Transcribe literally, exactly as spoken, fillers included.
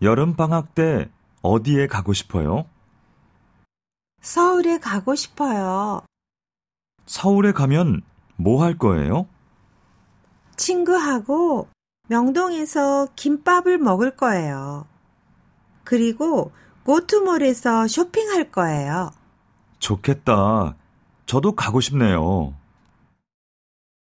여름방학 때 어디에 가고 싶어요? 서울에 가고 싶어요. 서울에 가면 뭐 할 거예요? 친구하고 명동에서 김밥을 먹을 거예요. 그리고 고투몰에서 쇼핑할 거예요. 좋겠다. 저도 가고 싶네요.